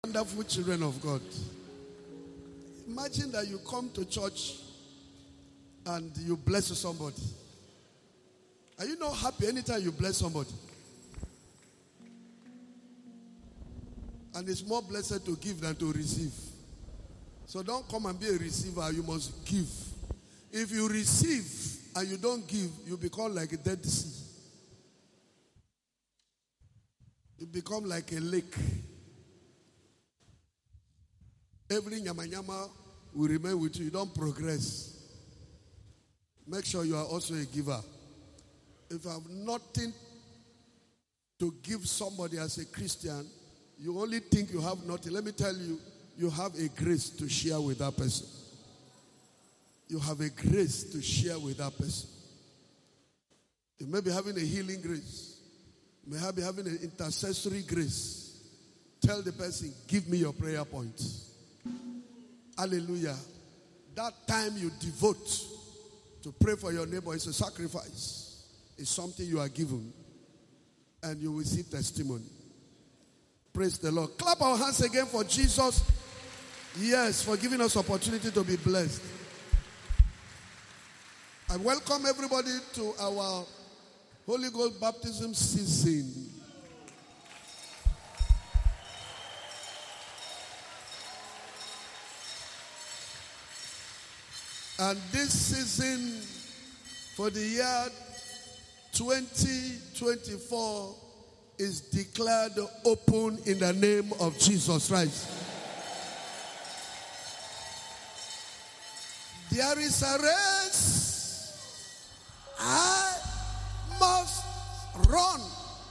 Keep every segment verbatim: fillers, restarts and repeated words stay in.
Wonderful children of God. Imagine that you come to church and you bless somebody. Are you not happy anytime you bless somebody? And it's more blessed to give than to receive. So don't come and be a receiver, you must give. If you receive and you don't give, you become like a dead sea. You become like a lake. Every nyama nyama will remain with you. You don't progress. Make sure you are also a giver. If you have nothing to give somebody as a Christian, you only think you have nothing. Let me tell you, you have a grace to share with that person. You have a grace to share with that person. You may be having a healing grace. You may be having an intercessory grace. Tell the person, give me your prayer point. Hallelujah. That time you devote to pray for your neighbor is a sacrifice. It's something you are given. And you will see testimony. Praise the Lord. Clap our hands again for Jesus. Yes, for giving us opportunity to be blessed. I welcome everybody to our Holy Ghost baptism season. And this season for the year twenty twenty-four is declared open in the name of Jesus Christ. There is a race I must run.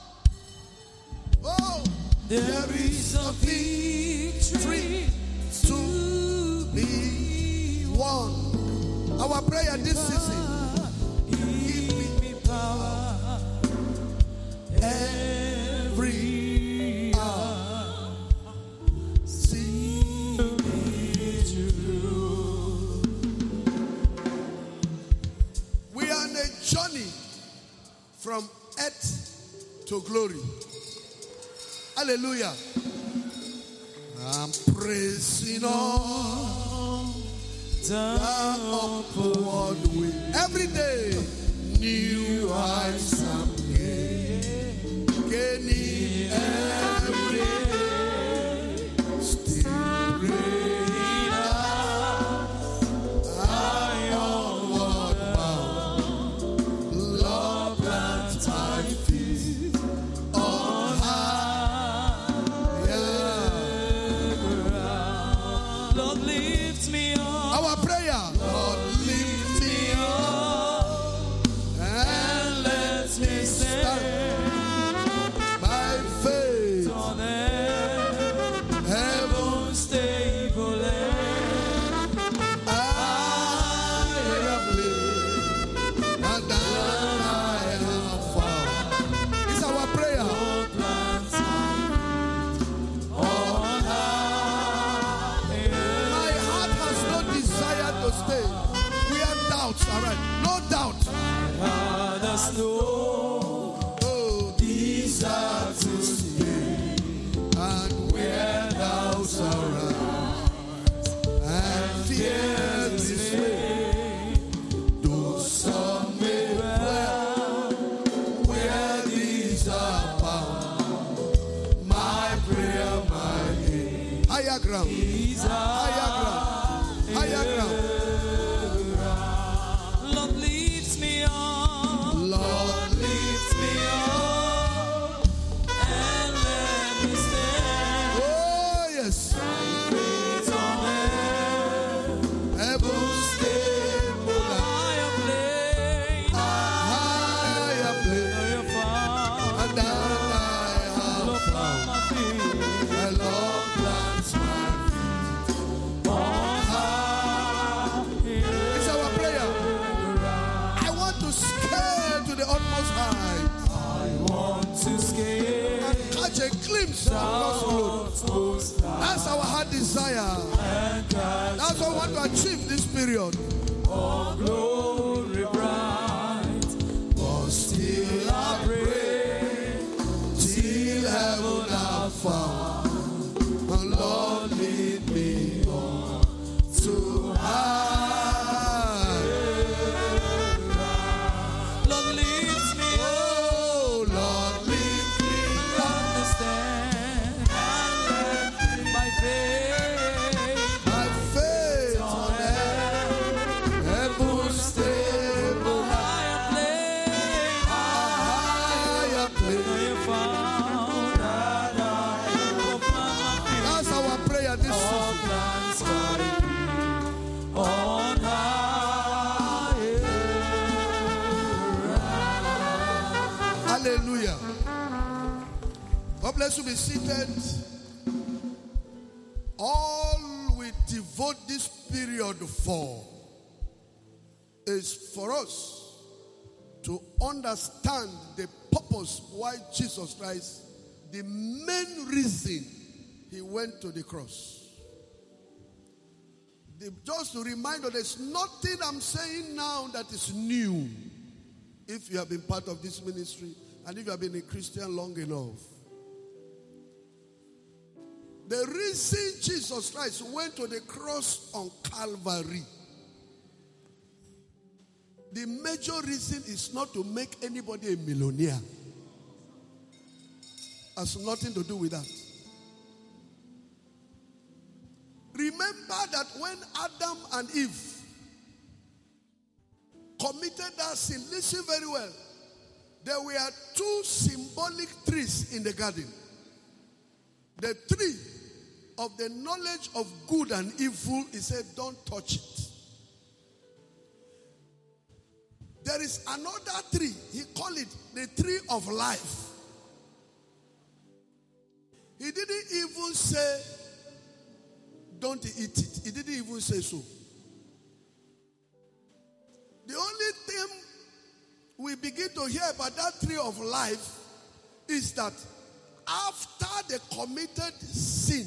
Oh, there, there is a victory to be won. Our prayer this season, give me power every hour. See me through. We are on a journey from earth to glory. Hallelujah. I'm praising on down upward way. Every day, new heights I'm gaining. Gaining every day. Still reigning I onward bound. Lord, plant my feet on higher ground. Lord, lift me up. Our prayer, Lord, lift me up and let me stand by faith on heaven's stable land. I have lived and I have found. It's our prayer. Lord, plant on high. My heart has no desire to stay. We have doubts, all right? No doubt. My heart has no oh, desire to stay. And where doubts arise and fears dismay, though some may dwell where these are bound, my prayer, my aim, higher ground, higher ground, higher ground. Lord, lift me up. Lord, lift me up and let me stand. Oh, yes. Faith on heaven's stable land. Higher place, higher place, and I have found. The Lord plants my feet on high. It's our prayer. I want to scale to the utmost height. I want to scale and catch a glimpse of God's glory. That's our heart desire. That's what we want to achieve this period. Oh, glory bright, but still I pray till heaven I found. prayer this All season. plans might be on high. Hallelujah. God bless you. Be seated. All we devote this period for is for us to understand the purpose why Jesus Christ, the main reason he went to the cross. The, just to remind you, there's nothing I'm saying now that is new. If you have been part of this ministry and if you have been a Christian long enough. The reason Jesus Christ went to the cross on Calvary, the major reason is not to make anybody a millionaire. Has nothing to do with that. Remember that when Adam and Eve committed that sin, listen very well, there were two symbolic trees in the garden. The tree of the knowledge of good and evil, he said, don't touch it. There is another tree, he called it the tree of life. He didn't even say, don't eat it. He didn't even say so. The only thing we begin to hear about that tree of life is that after they committed sin,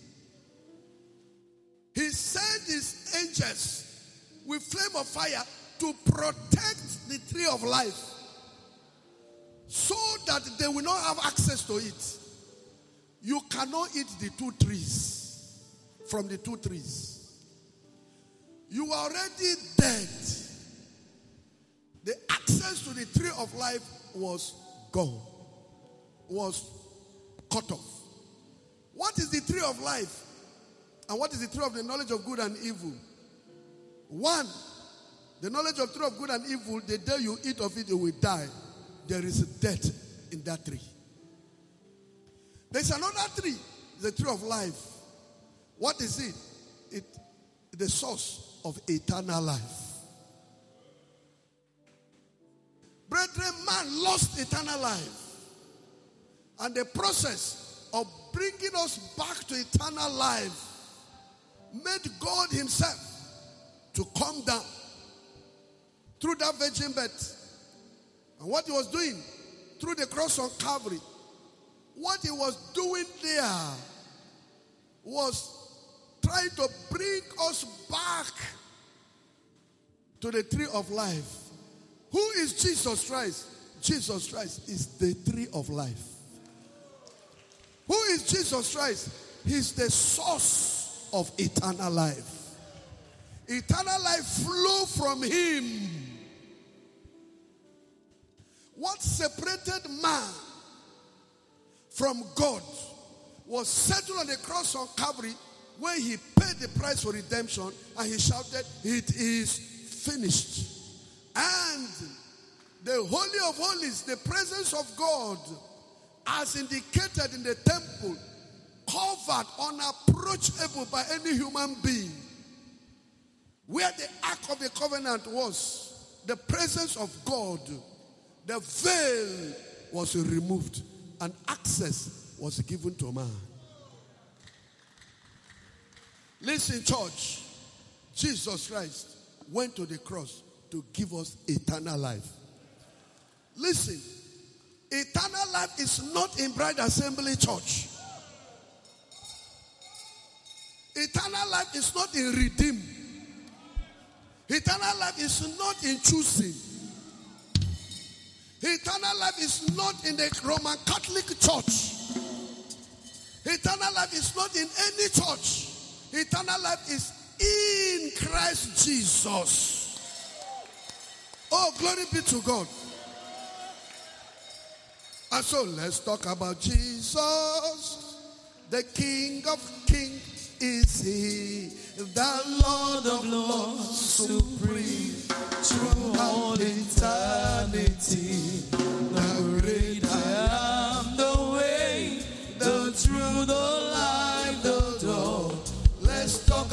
he sent his angels with flame of fire to protect the tree of life so that they will not have access to it. You cannot eat the two trees from the two trees. You are already dead. The access to the tree of life was gone, was cut off. What is the tree of life? And what is the tree of the knowledge of good and evil? One, the knowledge of tree of good and evil, the day you eat of it, you will die. There is death in that tree. There's another tree, the tree of life. What is it? It the source of eternal life. Brethren, man lost eternal life. And the process of bringing us back to eternal life made God himself to come down through that virgin birth. And what he was doing through the cross on Calvary, what he was doing there was trying to bring us back to the tree of life. Who is Jesus Christ? Jesus Christ is the tree of life. Who is Jesus Christ? He's the source of eternal life. Eternal life flow from him. What separated man from God was settled on the cross on Calvary when he paid the price for redemption and he shouted, it is finished. And the Holy of Holies, the presence of God, as indicated in the temple, covered, unapproachable by any human being, where the Ark of the Covenant was, the presence of God, the veil was removed and access was given to man. Listen, church, Jesus Christ went to the cross to give us eternal life. Listen, eternal life is not in Bride Assembly Church. Eternal life is not in Redeem. Eternal life is not in choosing. Eternal life is not in the Roman Catholic Church. Eternal life is not in any church. Eternal life is in Christ Jesus. Oh, glory be to God. And so let's talk about Jesus. The King of Kings is he, the Lord of Lords, supreme through all eternity. The great I am, the way, the truth, the life, the door.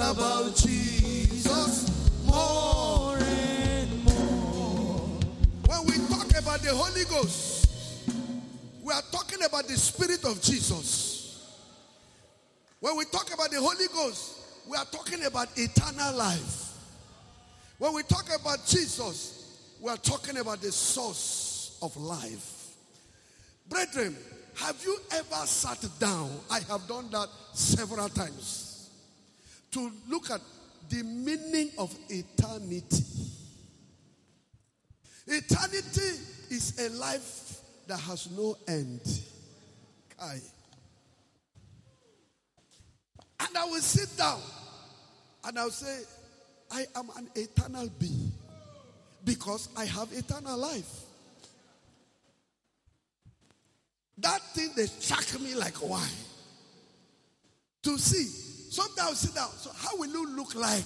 about Jesus more and more. When we talk about the Holy Ghost, we are talking about the Spirit of Jesus. When we talk about the Holy Ghost, we are talking about eternal life. When we talk about Jesus, we are talking about the source of life. Brethren, have you ever sat down? I have done that several times. To look at the meaning of eternity. Eternity is a life that has no end. Kai. And I will sit down and I will say, I am an eternal being because I have eternal life. That thing, they shock me like wine. To see. Sometimes I'll sit down. So how will you look like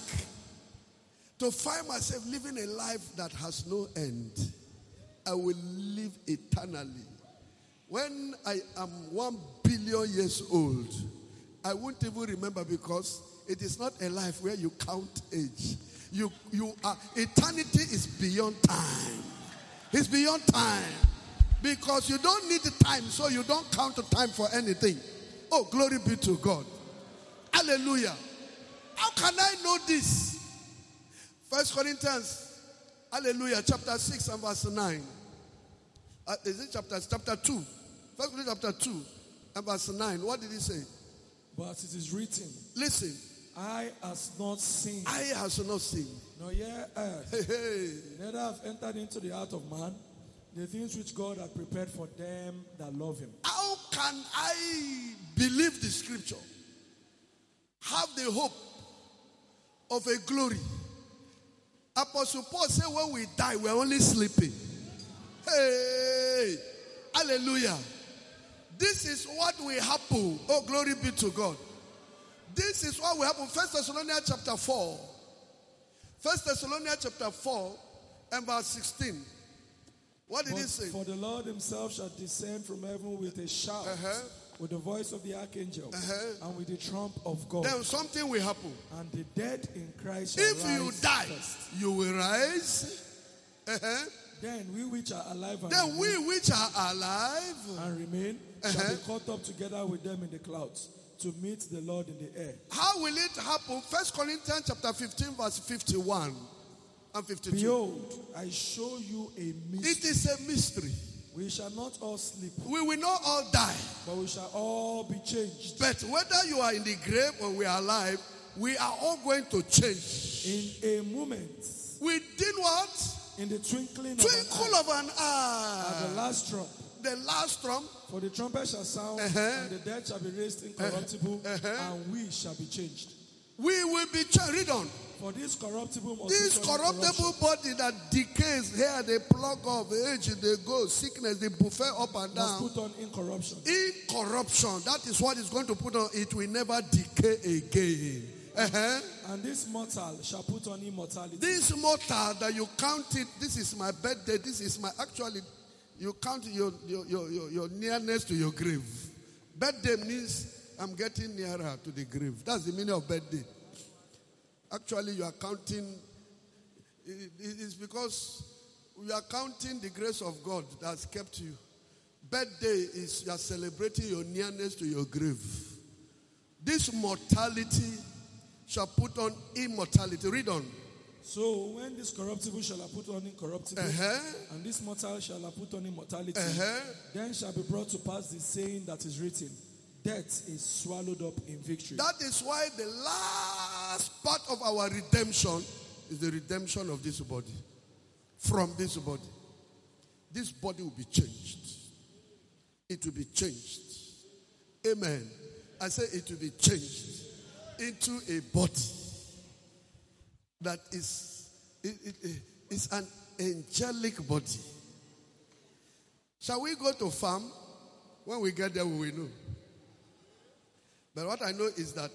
to find myself living a life that has no end? I will live eternally. When I am one billion years old, I won't even remember because it is not a life where you count age. You, you are, eternity is beyond time. It's beyond time. Because you don't need the time, so you don't count the time for anything. Oh, glory be to God. Hallelujah. How can I know this? First Corinthians, hallelujah, chapter six and verse nine. Uh, is it chapter, chapter two? First Corinthians chapter two and verse nine. What did he say? But it is written. Listen. Eye has not seen. Eye has not seen. Nor ear heard. Hey, hey. Neither have entered into the heart of man the things which God had prepared for them that love him. How can I believe the scripture? Have the hope of a glory. Apostle Paul said when we die, we're only sleeping. Hey, hallelujah. This is what will happen. Oh, glory be to God. This is what will happen. First Thessalonians chapter four. First Thessalonians chapter four and verse sixteen. What did but he say? For the Lord himself shall descend from heaven with a shout, uh-huh. with the voice of the archangel, uh-huh. and with the trump of God. Then something will happen. And the dead in Christ shall if rise you die, first. You will rise. Uh-huh. Then we which are alive and Then remain, we which are alive and remain uh-huh. shall be caught up together with them in the clouds to meet the Lord in the air. How will it happen? First Corinthians chapter fifteen, verse fifty-one and fifty-two. Behold, I show you a mystery. It is a mystery. We shall not all sleep. We will not all die. But we shall all be changed. But whether you are in the grave or we are alive, we are all going to change. In a moment. Within what? In the twinkling Twinkle of an eye. of an eye. At the last trump. The last trump. For the trumpet shall sound, uh-huh. and the dead shall be raised incorruptible, uh-huh. and we shall be changed. We will be changed. Read on. For this corruptible must This corruptible body that decays, here they plug off, age they go, sickness, they buffet up and down. Must put on incorruption. Incorruption. That is what is going to put on. It will never decay again. Uh-huh. And this mortal shall put on immortality. This mortal that you count it, this is my birthday, this is my, actually, you count your, your, your, your, your nearness to your grave. Birthday means I'm getting nearer to the grave. That's the meaning of birthday. Actually, you are counting, it, it's because you are counting the grace of God that's kept you. Birthday is you are celebrating your nearness to your grave. This mortality shall put on immortality. Read on. So when this corruptible shall have put on incorruptible, uh-huh. and this mortal shall have put on immortality, uh-huh. then shall be brought to pass the saying that is written, death is swallowed up in victory. That is why the last part of our redemption is the redemption of this body. From this body. This body will be changed. It will be changed. Amen. I say it will be changed into a body that is it, it, it, it's an angelic body. Shall we go to farm? When we get there, we will know. But what I know is that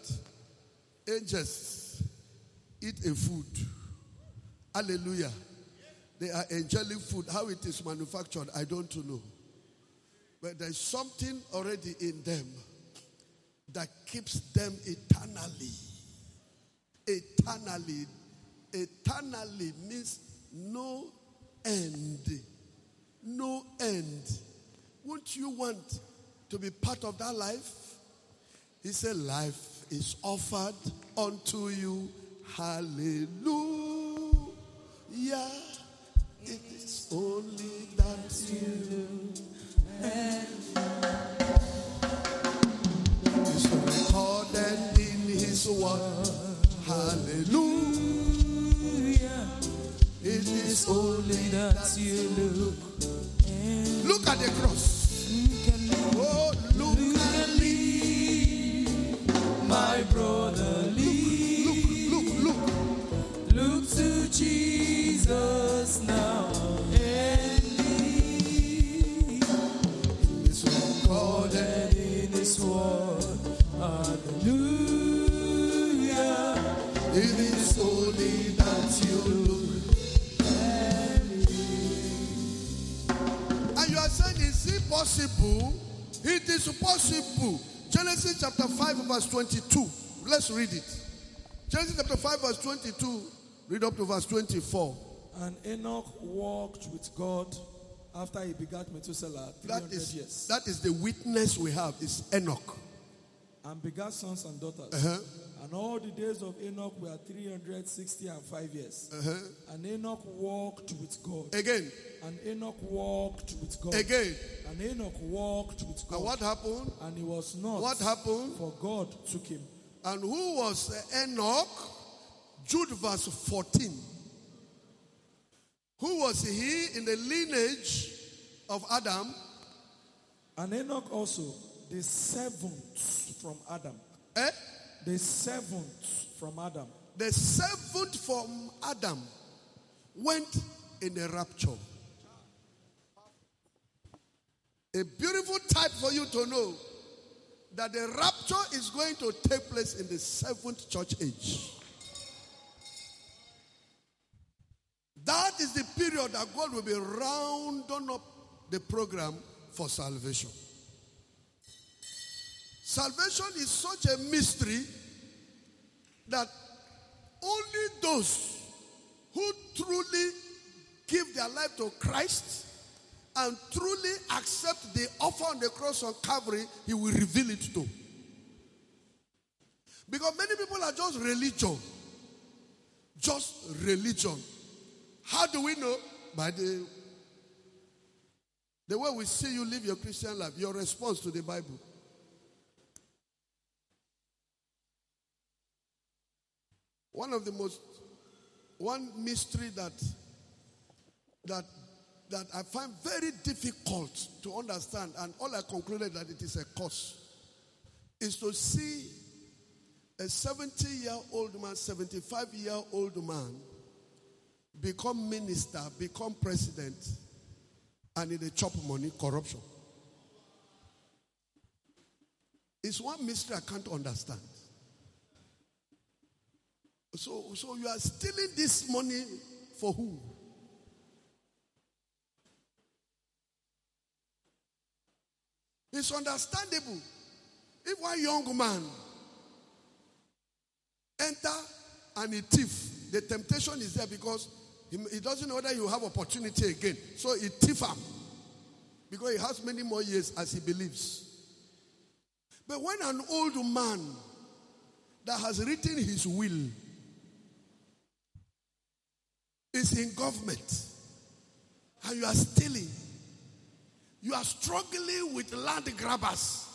angels eat a food. Hallelujah. They are angelic food. How it is manufactured, I don't know. But there's something already in them that keeps them eternally. eternally. Eternally means no end. No end. Won't you want to be part of that life? He said, life is offered unto you. Hallelujah. It is only that you and it's recorded in his word. Hallelujah. It is only that you look. Look at the cross. Oh, look and leave, my brother, leave. Look, look, look, look. Look to Jesus now and leave. It's recorded in his word. Hallelujah. It is only that you look. And you are saying, is it possible? It is possible. Genesis chapter five, verse twenty-two. Let's read it. Genesis chapter five, verse twenty-two. Read up to verse twenty-four. And Enoch walked with God after he begat Methuselah three hundred That is, years. that is the witness we have, is Enoch. And begat sons and daughters. Uh-huh. And all the days of Enoch were three hundred sixty and five years. Uh-huh. And Enoch walked with God. Again. And Enoch walked with God. Again. And Enoch walked with God. And what happened? And he was not. What happened? For God took him. And who was Enoch? Jude verse fourteen. Who was he in the lineage of Adam? And Enoch also, the seventh from Adam. Eh? The seventh from Adam. The seventh from Adam went in a rapture. A beautiful type for you to know that the rapture is going to take place in the seventh church age. That is the period that God will be rounding up the program for salvation. Salvation is such a mystery that only those who truly give their life to Christ and truly accept the offer on the cross on Calvary, he will reveal it to. Because many people are just religion. Just religion. How do we know? By the, the way we see you live your Christian life, your response to the Bible. One of the most, one mystery that, that, that I find very difficult to understand, and all I concluded that it is a curse, is to see a seventy-year-old man, seventy-five-year-old man become minister, become president, and in the chop money, corruption. It's one mystery I can't understand. So, so you are stealing this money for who? It's understandable. If one young man enter and he thief, the temptation is there because he, he doesn't know whether you have opportunity again. So he thief him because he has many more years as he believes. But when an old man that has written his will is in government and you are stealing, you are struggling with land grabbers.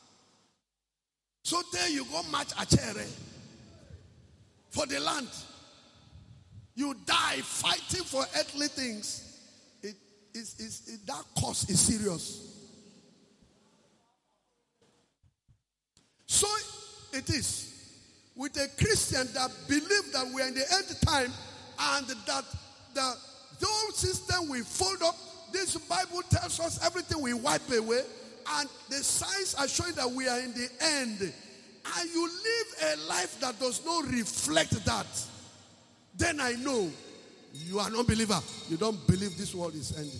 So there you go match a chair for the land. You die fighting for earthly things. It is it, it, that cost is serious. So it is with a Christian that believes that we are in the end time and that the, the old system will fold up. This Bible tells us everything will wipe away, and the signs are showing that we are in the end. And you live a life that does not reflect that, then I know you are an unbeliever. You don't believe this world is ending.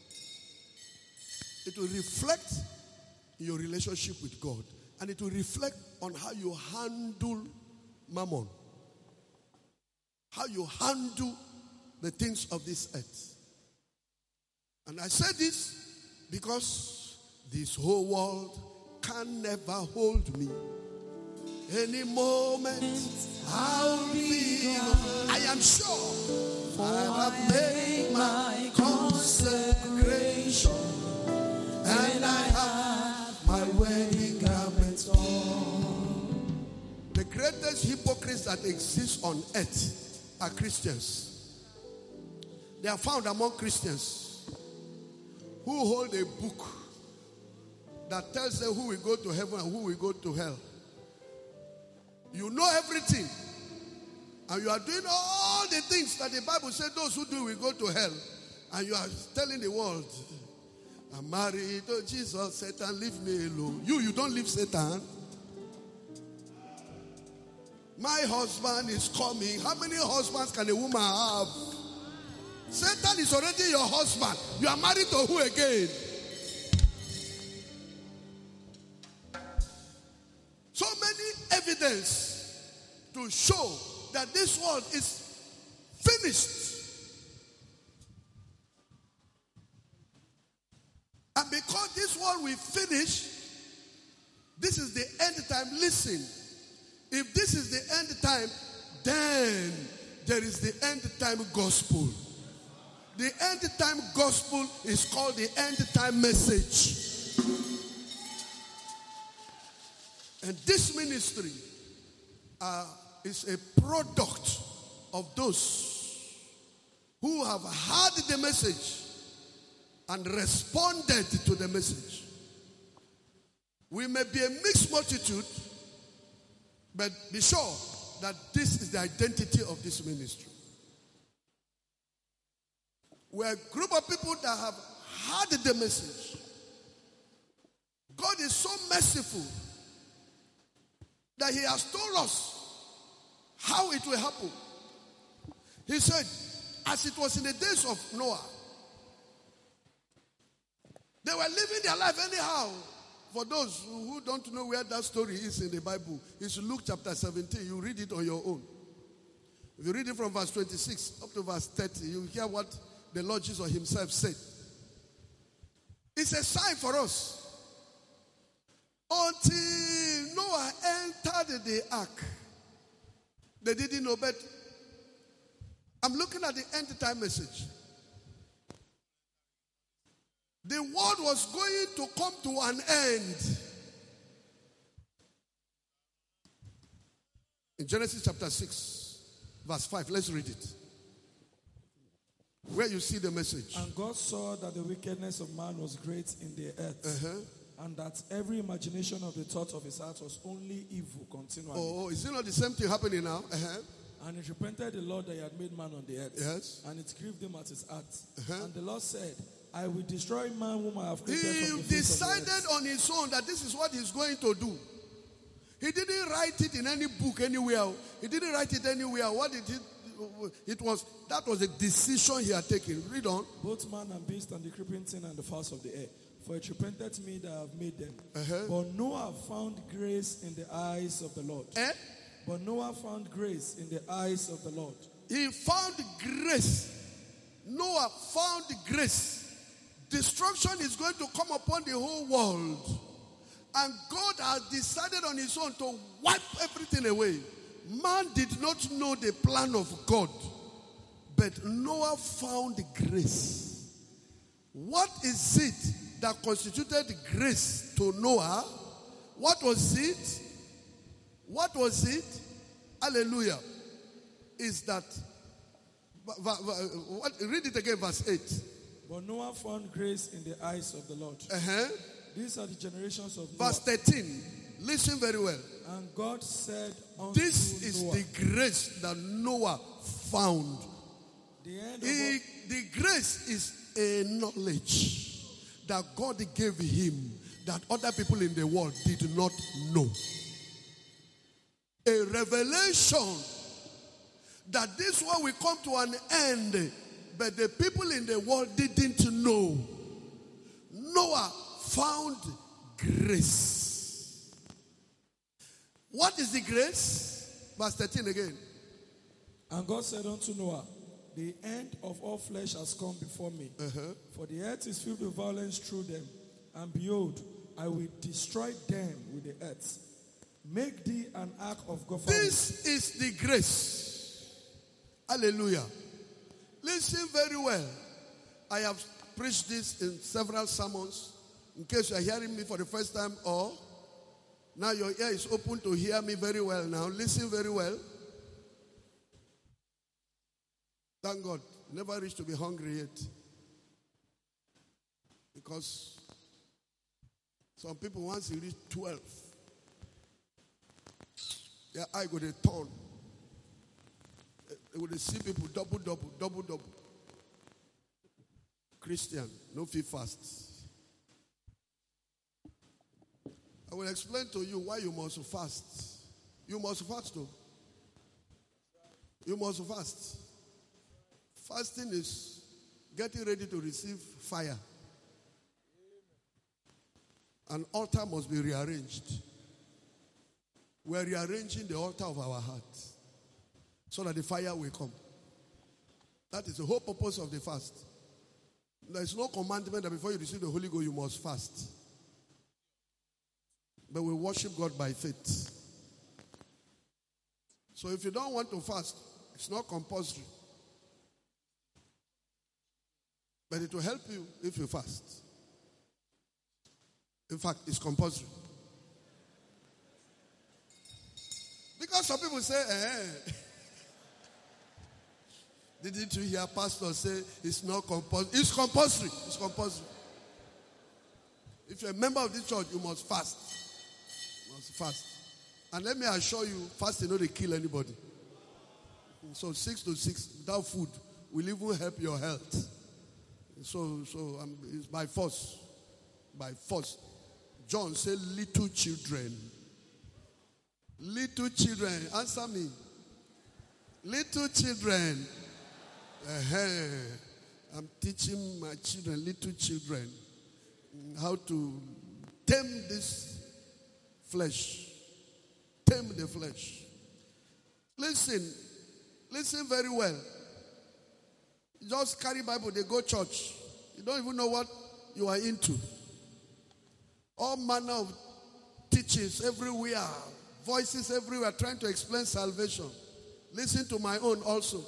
It will reflect your relationship with God, and it will reflect on how you handle mammon. how you handle the things of this earth. And I say this because this whole world can never hold me. Any moment I'll be on. I am sure I have made my consecration, and I have my wedding garments on. The greatest hypocrites that exist on earth are Christians. They are found among Christians who hold a book that tells them who will go to heaven and who will go to hell. You know everything, and you are doing all the things that the Bible said those who do will go to hell, and you are telling the world, I'm married to Jesus, Satan, leave me alone. You, you don't leave Satan. My husband is coming. How many husbands can a woman have? Satan is already your husband. You are married to who again? So many evidence to show that this world is finished. And because this world will finish, this is the end time. Listen, if this is the end time, then there is the end time gospel. The end time gospel is called the end time message. And this ministry uh, is a product of those who have heard the message and responded to the message. We may be a mixed multitude, but be sure that this is the identity of this ministry. We're a group of people that have heard the message. God is so merciful that he has told us how it will happen. He said, as it was in the days of Noah, they were living their life anyhow. For those who don't know where that story is in the Bible, it's Luke chapter seventeen. You read it on your own. If you read it from verse twenty-six up to verse thirty, you hear what the Lord Jesus himself said. It's a sign for us. Until Noah entered the ark, they didn't know, but I'm looking at the end time message. The world was going to come to an end. In Genesis chapter six, verse five, let's read it. Where you see the message. And God saw that the wickedness of man was great in the earth, Uh-huh. and that every imagination of the thoughts of his heart was only evil continually. Oh, is it not the same thing happening now? Uh-huh. And it repented the Lord that he had made man on the earth. Yes. And it grieved him at his heart. Uh-huh. And the Lord said, I will destroy man whom I have created He from the face decided of the earth. on his own that this is what he's going to do. He didn't write it in any book anywhere. He didn't write it anywhere. What did he? It was that was a decision he had taken. Read on. Both man and beast and the creeping thing and the fowls of the air. For it repented me that I have made them. Uh-huh. But Noah found grace in the eyes of the Lord. Eh? But Noah found grace in the eyes of the Lord. He found grace. Noah found grace. Destruction is going to come upon the whole world. And God has decided on his own to wipe everything away. Man did not know the plan of God. But Noah found grace. What is it that constituted grace to Noah? What was it? What was it? Hallelujah. Is that, read it again, verse eight. But Noah found grace in the eyes of the Lord. Uh-huh. These are the generations of Noah. Verse thirteen. Listen very well. And God said unto This is Noah, the grace that Noah found. the end of He, all, the grace is a knowledge that God gave him that other people in the world did not know. A revelation that this world will come to an end, but the people in the world didn't know. Noah found grace. What is the grace? Verse thirteen again. And God said unto Noah, the end of all flesh has come before me. Uh-huh. For the earth is filled with violence through them. And behold, I will destroy them with the earth. Make thee an ark of God. This is the grace. Hallelujah. Listen very well. I have preached this in several sermons. In case you are hearing me for the first time, or now your ear is open to hear me very well now. Listen very well. Thank God. Never reached to be hungry yet. Because some people, once you reach twelve, their eye go to turn. They will see people double, double, double, double. Christian, no feed fast. I will explain to you why you must fast. You must fast though. You must fast. Fasting is getting ready to receive fire. An altar must be rearranged. We are rearranging the altar of our heart so that the fire will come. That is the whole purpose of the fast. There is no commandment that before you receive the Holy Ghost you must fast. But we worship God by faith. So if you don't want to fast, it's not compulsory. But it will help you if you fast. In fact, it's compulsory. Because some people say, eh. Didn't you hear pastor say it's not compulsory? It's compulsory. It's compulsory. If you're a member of this church, you must fast. You must fast. And let me assure you, fasting not to kill anybody. So six to six without food will even help your health. So, so um, it's by force. By force. John said, little children. Little children. Answer me. Little children. Uh-huh. I'm teaching my children, little children, how to tame this flesh. Tame the flesh. Listen. Listen very well. You just carry Bible, they go church. You don't even know what you are into. All manner of teachings everywhere. Voices everywhere trying to explain salvation. Listen to my own also.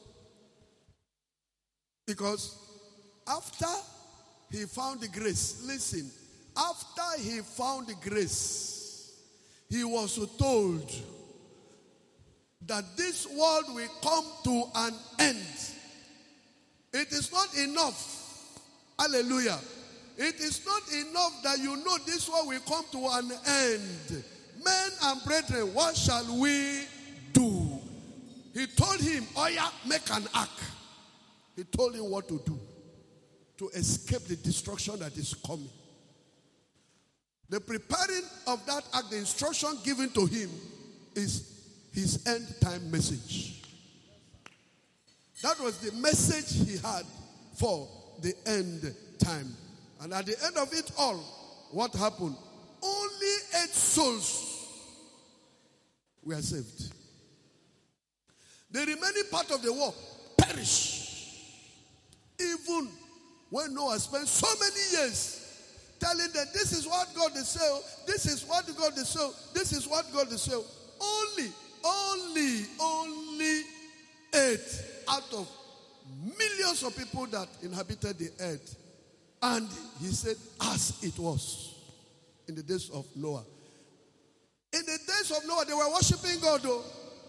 Because after he found the grace, listen, after he found the grace, he was told that this world will come to an end. It is not enough. Hallelujah. It is not enough that you know this world will come to an end. Men and brethren, what shall we do? He told him, Oya, make an ark. He told him what to do to escape the destruction that is coming. The preparing of that ark, the instruction given to him is his end time message. That was the message he had for the end time. And at the end of it all, what happened? Only eight souls were saved. The remaining part of the world perished. Even when Noah spent so many years telling them, this is what God is saying, this is what God is saying, this is what God is saying. Only, only, only eight out of millions of people that inhabited the earth. And he said, as it was in the days of Noah. In the days of Noah, they were worshiping God, though.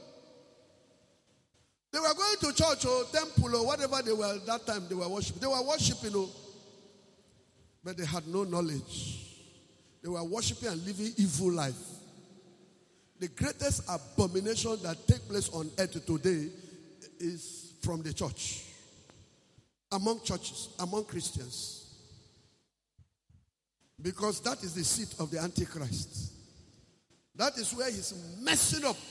They were going to church or temple or whatever they were at that time they were worshiping. They were worshiping, oh, but they had no knowledge. They were worshiping and living evil life. The greatest abomination that takes place on earth today is from the church. Among churches, among Christians. Because that is the seat of the Antichrist. That is where he's messing up.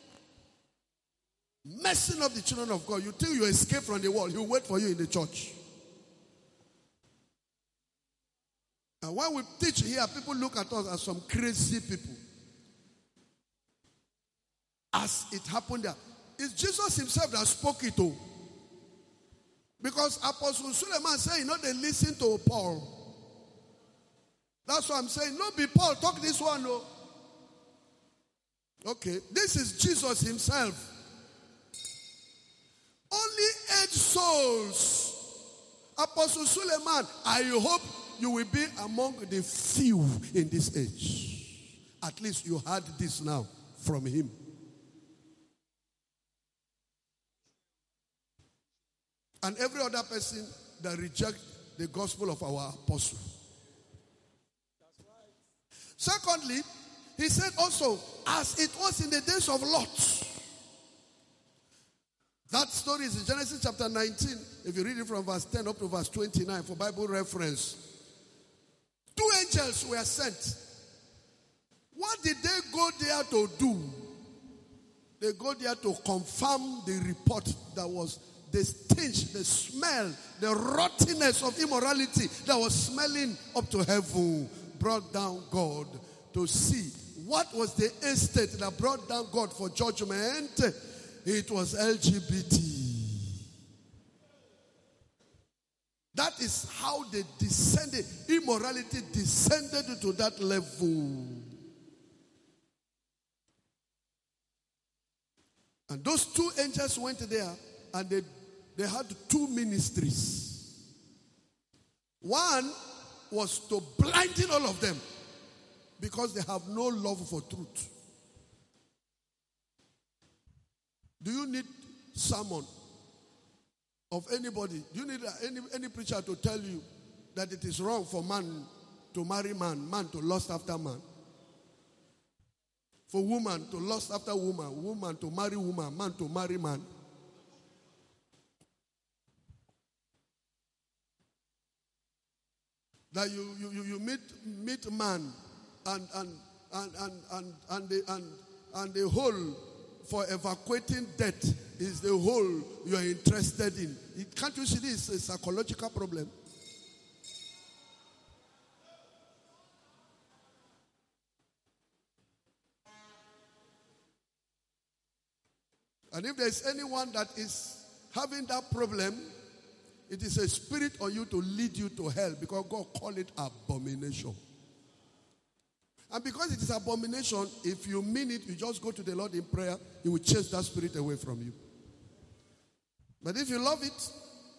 Messing up the children of God. You think you escape from the world, he'll wait for you in the church. And when we teach here, people look at us as some crazy people. As it happened there. it's Jesus himself that spoke it to. Because Apostle Suleiman said, you know, they listen to Paul. That's what I'm saying. No, be Paul, talk this one, no. Okay, this is Jesus himself. Only eight souls. Apostle Suleiman, I hope you will be among the few in this age. At least you heard this now from him. And every other person that rejects the gospel of our apostle. That's right. Secondly, he said also, as it was in the days of Lot. That story is in Genesis chapter nineteen. If you read it from verse ten up to verse twenty-nine for Bible reference. Two angels were sent. What did they go there to do? They go there to confirm the report that was the stench, the smell, the rottenness of immorality that was smelling up to heaven. Brought down God to see what was the estate that brought down God for judgment. It was L G B T. That is how they descended. Immorality descended to that level. And those two angels went there and they, they had two ministries. One was to blinding all of them because they have no love for truth. Do you need sermon of anybody? Do you need any, any preacher to tell you that it is wrong for man to marry man, man to lust after man? For woman to lust after woman, woman to marry woman, man to marry man? That you you, you meet meet man and and and and and and the and, and the whole for evacuating debt is the whole you are interested in. Can't you see this is a psychological problem? And if there is anyone that is having that problem, it is a spirit on you to lead you to hell because God called it abomination. And because it is abomination, if you mean it, you just go to the Lord in prayer, He will chase that spirit away from you. But if you love it,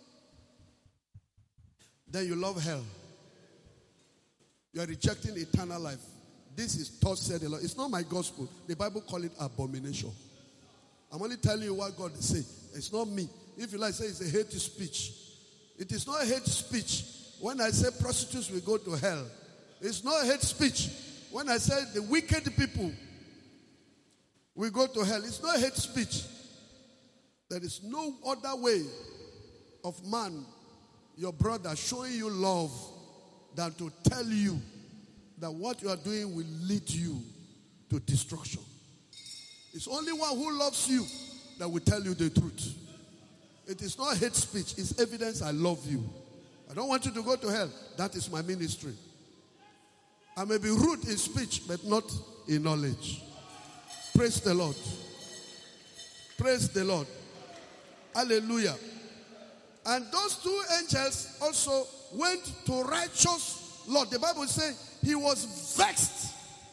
then you love hell. You are rejecting eternal life. This is thus said the Lord. It's not my gospel. The Bible call it abomination. I'm only telling you what God says. It's not me. If you like, say it's a hate speech. It is not a hate speech. When I say prostitutes will go to hell, it's not a hate speech. When I say the wicked people will go to hell, it's not a hate speech. There is no other way of man, your brother, showing you love than to tell you that what you are doing will lead you to destruction. It's only one who loves you that will tell you the truth. It is not hate speech. It's evidence I love you. I don't want you to go to hell. That is my ministry. I may be rude in speech, but not in knowledge. Praise the Lord. Praise the Lord. Hallelujah. And those two angels also went to righteous Lot. The Bible says he was vexed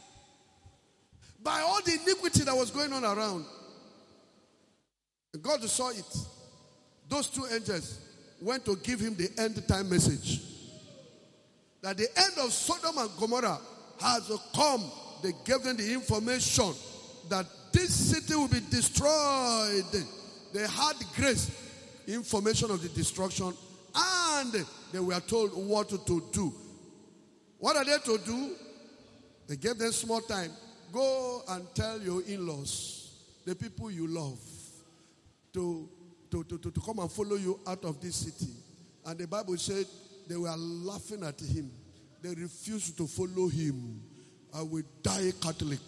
by all the iniquity that was going on around. And God saw it. Those two angels went to give him the end time message. That the end of Sodom and Gomorrah has come. They gave them the information that this city will be destroyed. They had grace, information of the destruction, and they were told what to do. What are they to do? They gave them small time. Go and tell your in-laws, the people you love, to, to, to, to, to come and follow you out of this city. And the Bible said they were laughing at him. They refused to follow him. I will die Catholic.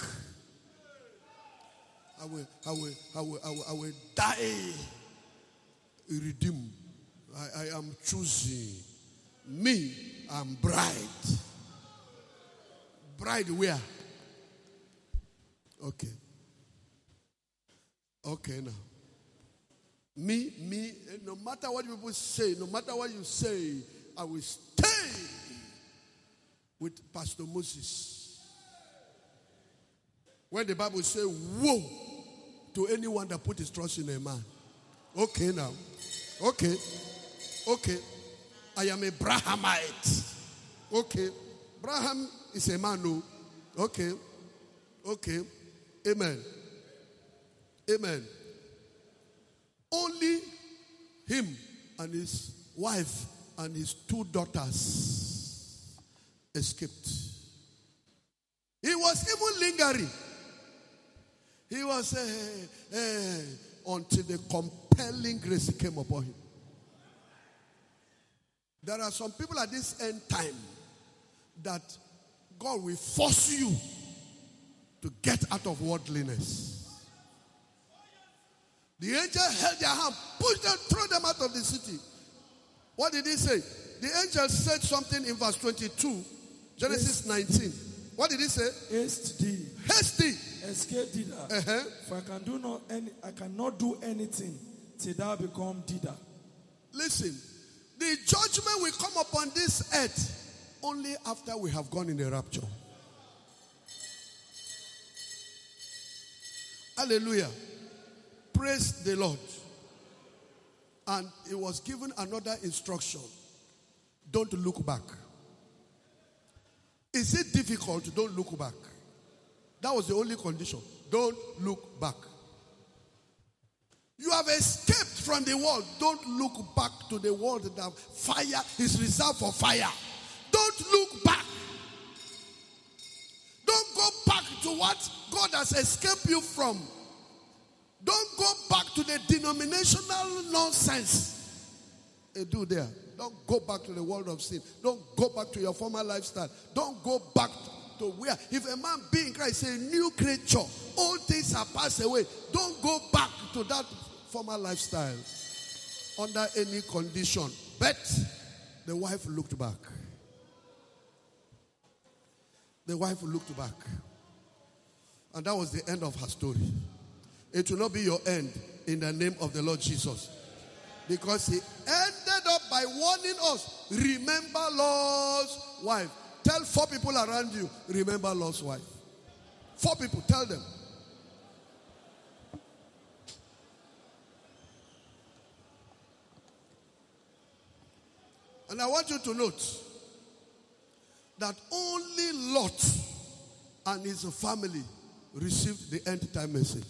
I will, I will, I will, I will, I will die redeemed. I, I am choosing. Me, I'm bride. Bride where? Okay. Okay now. Me, me, no matter what people say, no matter what you say, I will stay with Pastor Moses. When the Bible says, woe to anyone that put his trust in a man. Okay now. Okay. Okay. I am a Abrahamite. Okay. Abraham is a man, no. Okay. Okay. Amen. Amen. Only him and his wife and his two daughters escaped. He was even lingering. He was uh, uh, until the compelling grace came upon him. There are some people at this end time that God will force you to get out of worldliness. The angel held their hand, pushed them, threw them out of the city. What did he say? The angel said something in verse twenty-two, Genesis nineteen. What did he say? Haste thee. Haste thee. Escape thither. Uh-huh. For I can do not any I cannot do anything till thou become thither. Listen, the judgment will come upon this earth only after we have gone in the rapture. Hallelujah. Praise the Lord. And he was given another instruction. Don't look back. Is it difficult? Don't look back. That was the only condition. Don't look back. You have escaped from the world. Don't look back to the world that fire is reserved for fire. Don't look back. Don't go back to what God has escaped you from. Don't go back to the denominational nonsense they do there. Don't go back to the world of sin. Don't go back to your former lifestyle. Don't go back to where. If a man be in Christ is a new creature, all things are passed away. Don't go back to that former lifestyle under any condition. But the wife looked back. The wife looked back. And that was the end of her story. It will not be your end in the name of the Lord Jesus. Because he ended up by warning us, remember Lot's wife. Tell four people around you, remember Lot's wife. Four people, tell them. And I want you to note that only Lot and his family received the end time message.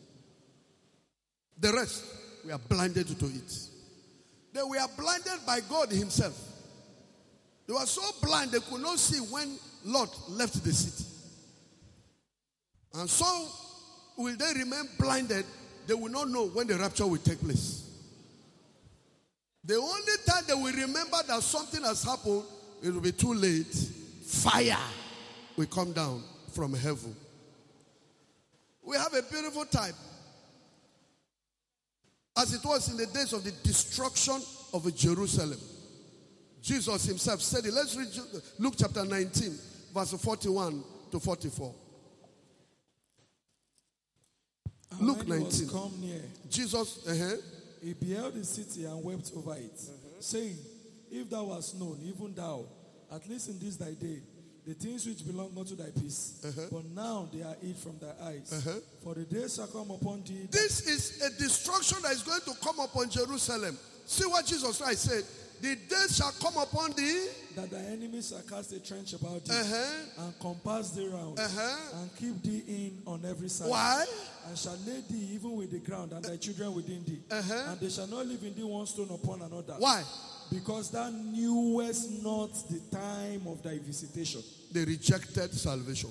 The rest, we are blinded to it. They were blinded by God himself. They were so blind they could not see when Lot left the city. And so will they remain blinded? They will not know when the rapture will take place. The only time they will remember that something has happened, it will be too late. Fire will come down from heaven. We have a beautiful type. As it was in the days of the destruction of Jerusalem. Jesus himself said it. Let's read Luke chapter nineteen, verse forty-one to forty-four. And Luke when nineteen. He was come near, Jesus, uh-huh. he beheld the city and wept over it, uh-huh. saying, if thou wast known, even thou, at least in this thy day, the things which belong unto thy peace, uh-huh. but now they are hid from thy eyes. Uh-huh. For the day shall come upon thee. This is a destruction that is going to come upon Jerusalem. See what Jesus Christ said. The day shall come upon thee, that thy enemies shall cast a trench about thee, uh-huh. and compass thee round, uh-huh. and keep thee in on every side. Why? And shall lay thee even with the ground, and thy children within thee. Uh-huh. And they shall not live in thee one stone upon another. Why? Because thou knewest not the time of thy visitation. They rejected salvation.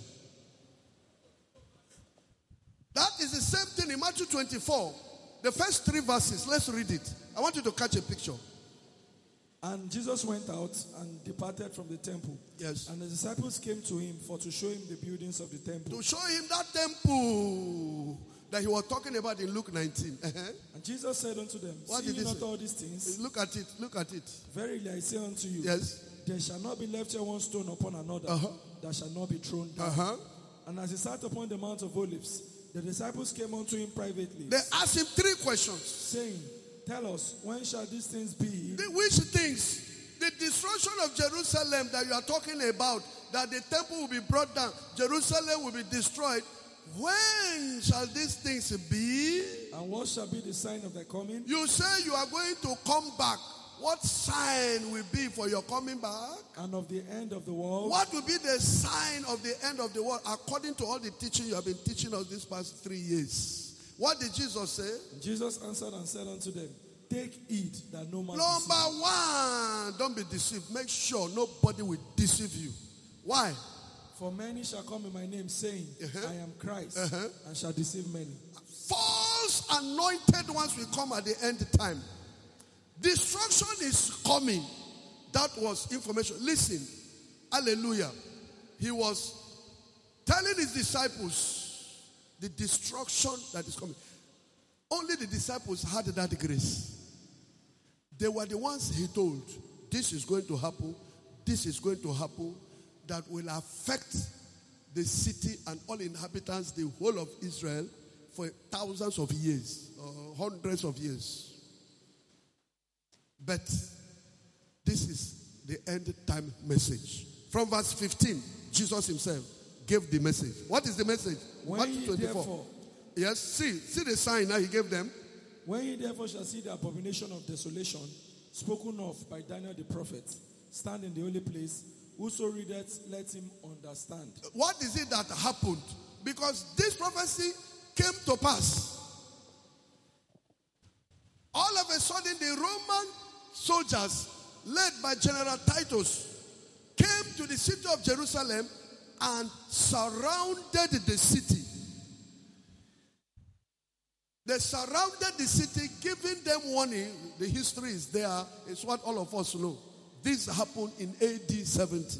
That is the same thing in Matthew twenty-four. The first three verses, let's read it. I want you to catch a picture. And Jesus went out and departed from the temple. Yes. And the disciples came to him for to show him the buildings of the temple. To show him that temple that he was talking about in Luke nineteen. Uh-huh. And Jesus said unto them, what see did ye he not say? all these things? Look at it, look at it. Verily I say unto you, yes, there shall not be left here one stone upon another, uh-huh. that shall not be thrown down. Uh-huh. And as he sat upon the Mount of Olives, the disciples came unto him privately. They asked him three questions. Saying, Tell us, when shall these things be? The, which things? The destruction of Jerusalem that you are talking about, that the temple will be brought down, Jerusalem will be destroyed. When shall these things be? And what shall be the sign of thy coming? You say you are going to come back. What sign will be for your coming back? And of the end of the world? What will be the sign of the end of the world according to all the teaching you have been teaching us these past three years? What did Jesus say? Jesus answered and said unto them, take heed that no man Number deceive. one, don't be deceived. Make sure nobody will deceive you. Why? For many shall come in my name, saying, Uh-huh. I am Christ, Uh-huh. and shall deceive many. False anointed ones will come at the end time. Destruction is coming. That was information. Listen. Hallelujah. He was telling his disciples the destruction that is coming. Only the disciples had that grace. They were the ones he told, this is going to happen, this is going to happen, that will affect the city and all inhabitants, the whole of Israel, for thousands of years, or hundreds of years. But this is the end time message. From verse fifteen, Jesus himself gave the message. What is the message? When ye therefore, yes, see, see the sign that he gave them. when ye therefore shall see the abomination of desolation, spoken of by Daniel the prophet, stand in the holy place, whoso readeth, let him understand. What is it that happened? Because this prophecy came to pass. All of a sudden, the Roman soldiers, led by General Titus, came to the city of Jerusalem and surrounded the city. They surrounded the city, giving them warning. The history is there. It's what all of us know. This happened in A D seventy.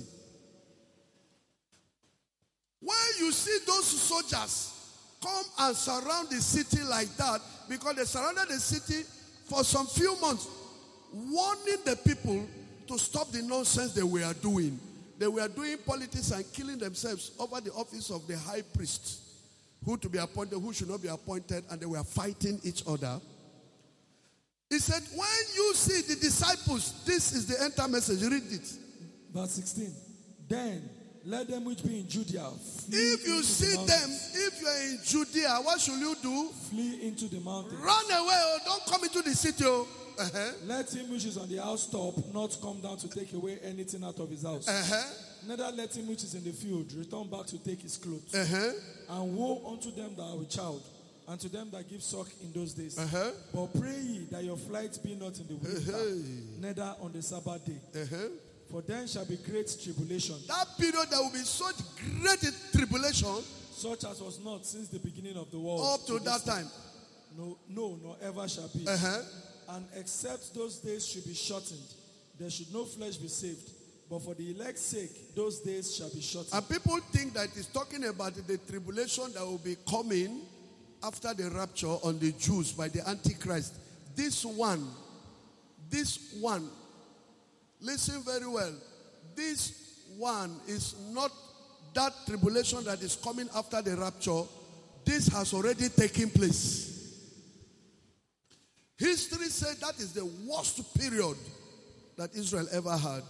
When you see those soldiers come and surround the city like that, because they surrounded the city for some few months, warning the people to stop the nonsense they were doing. They were doing politics and killing themselves over the office of the high priest, who to be appointed, who should not be appointed, and they were fighting each other. He said, when you see the disciples, this is the end time message, read it. Verse sixteen. Then let them which be in Judea flee If you into see the them, mountains. if you are in Judea, what should you do? Flee into the mountains. Run away, oh, don't come into the city. Oh. Uh-huh. Let him which is on the housetop not come down to take away anything out of his house. Uh-huh. Neither let him which is in the field return back to take his clothes. Uh-huh. And woe unto them that are with child, and to them that give suck in those days. Uh-huh. But pray ye that your flight be not in the winter, Uh-huh. neither on the Sabbath day. Uh-huh. For then shall be great tribulation, That period there will be such great tribulation such as was not since the beginning of the world. up to this that time. No, no, nor ever shall be. Uh-huh. And except those days should be shortened, there should no flesh be saved. But for the elect's sake, those days shall be shortened. And people think that it's talking about the tribulation that will be coming after the rapture on the Jews by the Antichrist. This one, this one, listen very well. This one is not that tribulation that is coming after the rapture. This has already taken place. History said that is the worst period that Israel ever had.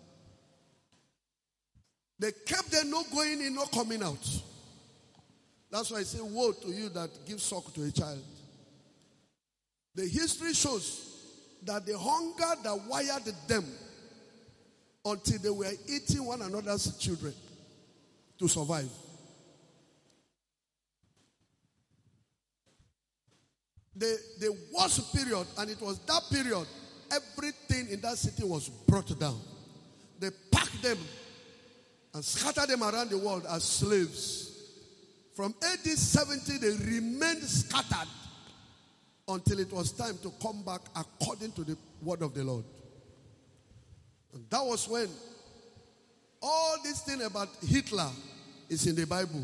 They kept them not going in, not coming out. That's why I say, woe to you that give suck to a child. The history shows that the hunger that wired them until they were eating one another's children to survive. The, the worst period, and it was that period, everything in that city was brought down. They packed them and scattered them around the world as slaves. From A D seventy, they remained scattered until it was time to come back according to the word of the Lord. And that was when all this thing about Hitler is in the Bible.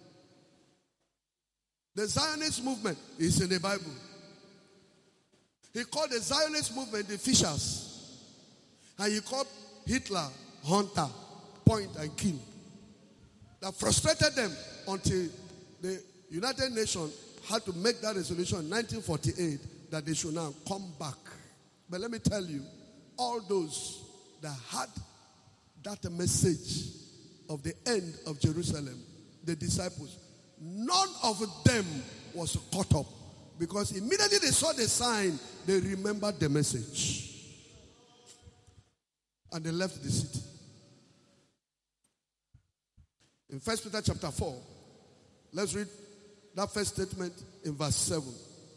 The Zionist movement is in the Bible. He called the Zionist movement the fishers. And he called Hitler hunter, point and kill. That frustrated them until the United Nations had to make that resolution in nineteen forty-eight that they should now come back. But let me tell you, all those that had that message of the end of Jerusalem, the disciples, none of them was caught up. Because immediately they saw the sign, they remembered the message. And they left the city. In First Peter chapter four, let's read that first statement in verse seven.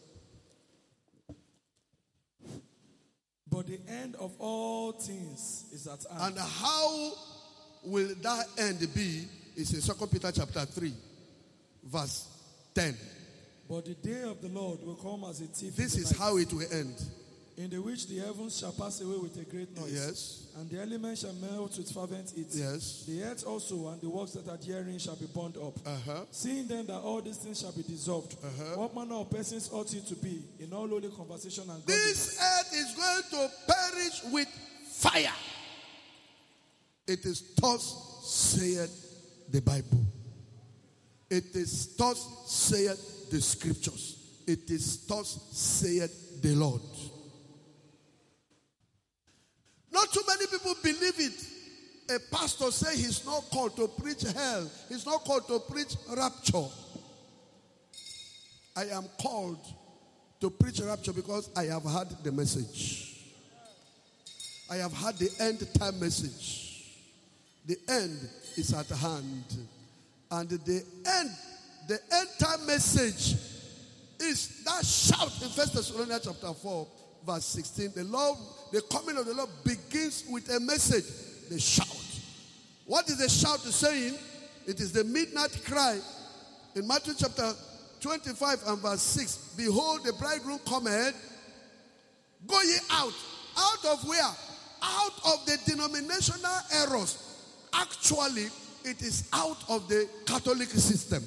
But the end of all things is at hand. And how will that end be? It's in Second Peter chapter three, verse ten. But the day of the Lord will come as a thief. This in the is night, how it will end. in the which the heavens shall pass away with a great noise. Yes. And the elements shall melt with fervent heat. Yes. The earth also and the works that are therein shall be burned up. Uh-huh. Seeing then that all these things shall be dissolved, Uh-huh. what manner of persons ought you to be in all lowly conversation and This godliness? earth is going to perish with fire. It is thus saith the Bible. It is thus saith the scriptures. It is thus saith the Lord. Not too many people believe it. A pastor say he's not called to preach hell. He's not called to preach rapture. I am called to preach rapture because I have heard the message. I have heard the end time message. The end is at hand. And the end, the end time message is that shout in First Thessalonians chapter four, verse sixteen. The Lord, the coming of the Lord begins with a message, the shout. What is the shout saying? It is the midnight cry in Matthew chapter twenty-five and verse six. Behold, the bridegroom cometh. Go ye out. Out of where? Out of the denominational errors. Actually, it is out of the Catholic system.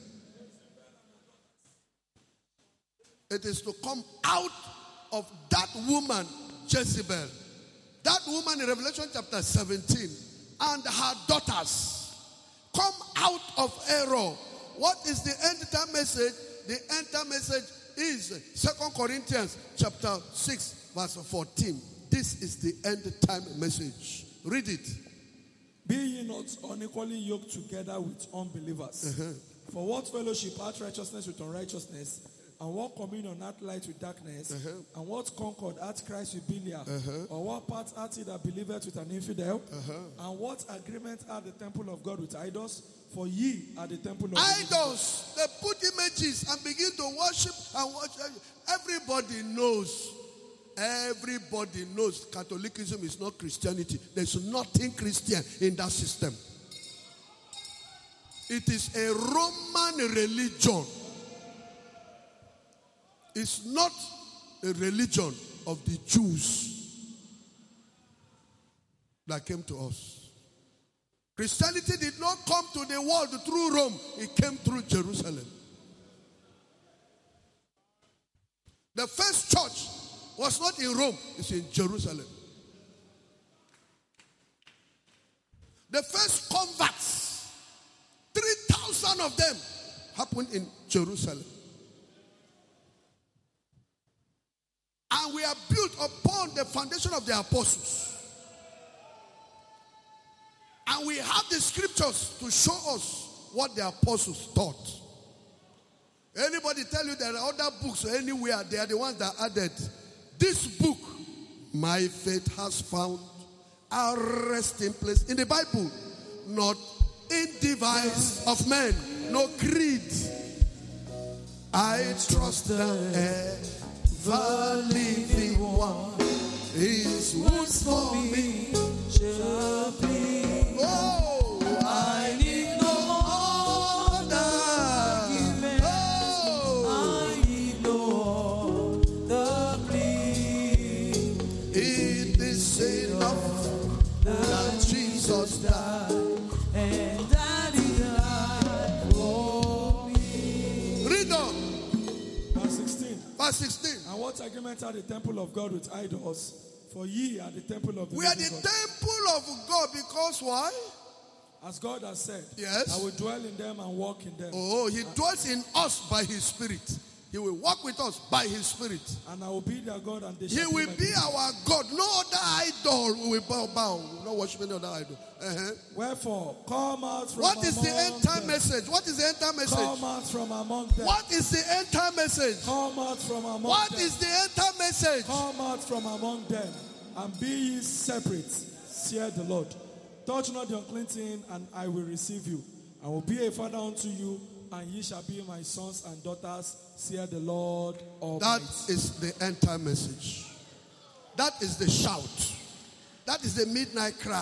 It is to come out of that woman, Jezebel. That woman in Revelation chapter seventeen and her daughters. Come out of error. What is the end time message? The end time message is Second Corinthians chapter six verse fourteen. This is the end time message. Read it. Be ye not unequally yoked together with unbelievers. Uh-huh. For what fellowship hath righteousness with unrighteousness? And what communion hath light with darkness? Uh-huh. And what concord hath Christ with Belial? Uh-huh. Or what part hath he that believeth with an infidel? Uh-huh. And what agreement hath the temple of God with idols? For ye are the temple of Idols, they put images and begin to worship and worship. Everybody knows. Everybody knows Catholicism is not Christianity. There's nothing Christian in that system. It is a Roman religion. It's not a religion of the Jews that came to us. Christianity did not come to the world through Rome. It came through Jerusalem. The first church was not in Rome. It's in Jerusalem. The first converts, three thousand of them, happened in Jerusalem. And we are built upon the foundation of the apostles. And we have the scriptures to show us what the apostles taught. Anybody tell you there are other books or anywhere, they are the ones that added. This book, my faith has found a resting place in the Bible, not in device of men, no creed. I trust the ever living one. His words for me shall be. Oh, I need no other. Oh, I need no other plea. it is enough that Jesus died. And that he died for me. Read on. Verse sixteen. Verse sixteen. And what agreement are the temple of God with idols? For ye are the temple of the We are living the God. temple of God because why? As God has said, Yes. I will dwell in them and walk in them. Oh, he dwells in us by his spirit. He will walk with us by his Spirit. And I will be their God, and they He shall will my be people. our God. No other idol we will bow bow. We will not worship any other idol. Uh-huh. Wherefore, come out from What among is the end time them. message? What is the end time message? Come out from among them. What is the end time message? Come out from among What them. is the end time message? Come out from among them, and be ye separate, saith the Lord. Touch not the unclean thing, and I will receive you. I will be a father unto you, and ye shall be my sons and daughters, saith the Lord Almighty. That is the end time message. That is the shout. That is the midnight cry.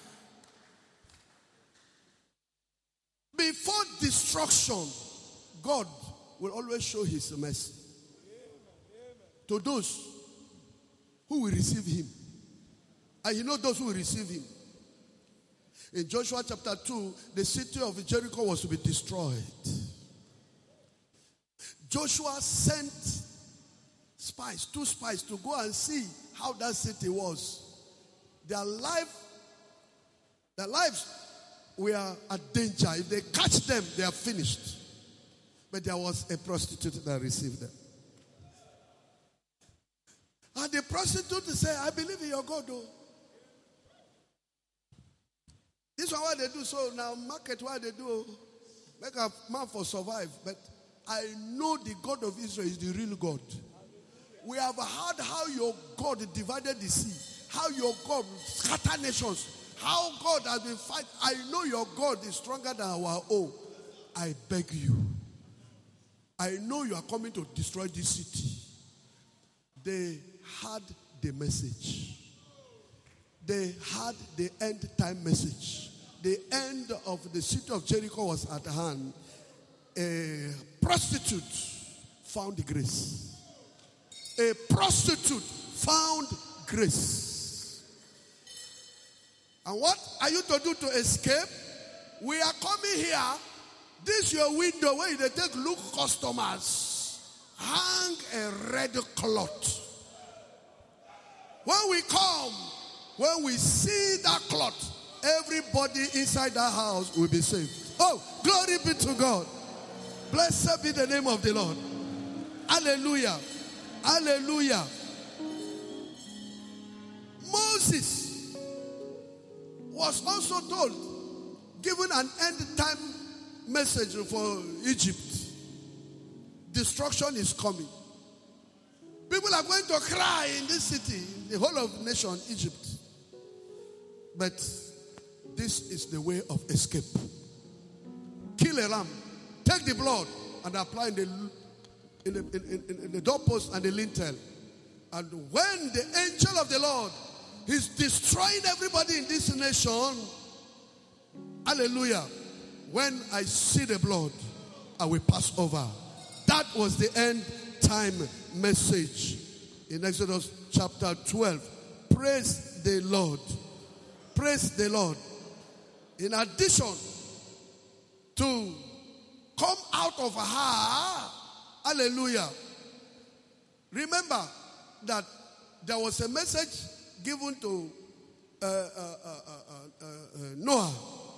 Before destruction, God will always show his mercy to those who will receive him. And you know those who will receive him. In Joshua chapter two, the city of Jericho was to be destroyed. Joshua sent spies, two spies, to go and see how that city was. Their life, their lives were at danger. If they catch them, they are finished. But there was a prostitute that received them. And the prostitute said, I believe in your God, though. This is what they do. So now market what they do. Make a man for survive. But I know the God of Israel is the real God. We have heard how your God divided the sea. How your God scattered nations. How God has been fighting. I know your God is stronger than our own. I beg you. I know you are coming to destroy this city. They had the message. They had the end time message. The end of the city of Jericho was at hand. A prostitute found grace. A prostitute found grace. And what are you to do to escape? We are coming here. This is your window where they take look customers. Hang a red cloth. When we come, when we see that cloth, everybody inside that house will be saved. Oh, glory be to God. Blessed be the name of the Lord. Hallelujah. Hallelujah. Moses was also told, given an end time message for Egypt. Destruction is coming. People are going to cry in this city, the whole of the nation, Egypt. But this is the way of escape. Kill a lamb, take the blood, and apply in the, in the, in, in, in the doorpost and the lintel. And when the angel of the Lord is destroying everybody in this nation, hallelujah, when I see the blood, I will pass over. That was the end time message in Exodus chapter twelve. Praise the Lord. Praise the Lord. In addition to come out of her, hallelujah. Remember that there was a message given to uh, uh, uh, uh, uh, uh, Noah.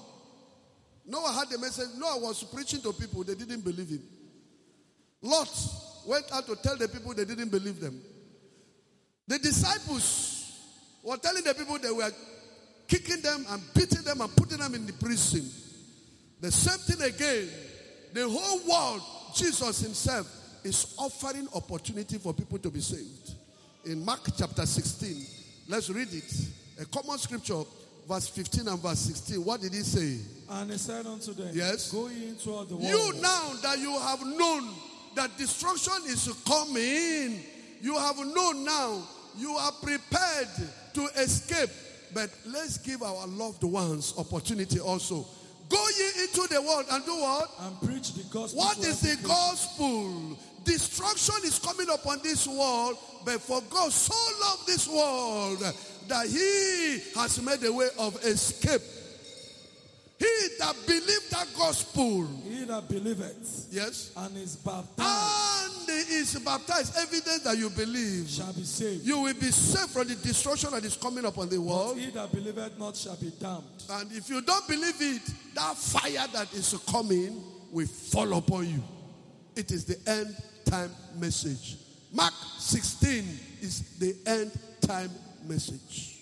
Noah had a message. Noah was preaching to people. They didn't believe him. Lot went out to tell the people they didn't believe them. The disciples were telling the people they were kicking them and beating them and putting them in the prison. The same thing again. The whole world, Jesus himself, is offering opportunity for people to be saved. In Mark chapter sixteen, let's read it. A common scripture, verse fifteen and verse sixteen. What did he say? And he said unto them, yes, go ye into all the world. You now that you have known that destruction is coming, you have known now, you are prepared to escape. But let's give our loved ones opportunity also. Go ye into the world and do what? And preach the gospel. What is the gospel? Destruction is coming upon this world, but for God so loved this world that he has made a way of escape. He that believed that gospel, he that believeth, yes, and is baptized, and is baptized, evidence that you believe, shall be saved. You will be saved from the destruction that is coming upon the world. But he that believeth not shall be damned. And if you don't believe it, that fire that is coming will fall upon you. It is the end time message. Mark sixteen is the end time message.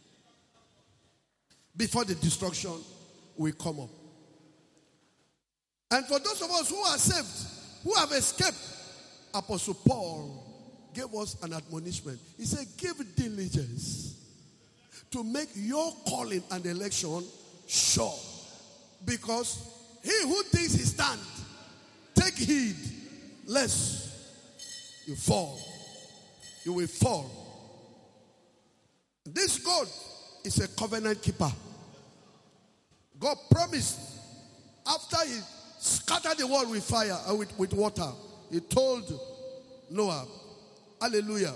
Before the destruction will come up. And for those of us who are saved, who have escaped, Apostle Paul gave us an admonishment. He said, give diligence to make your calling and election sure. Because he who thinks he stand, take heed lest you fall. You will fall. This God is a covenant keeper. God promised after he scattered the world with fire and uh, with, with water, he told Noah, hallelujah.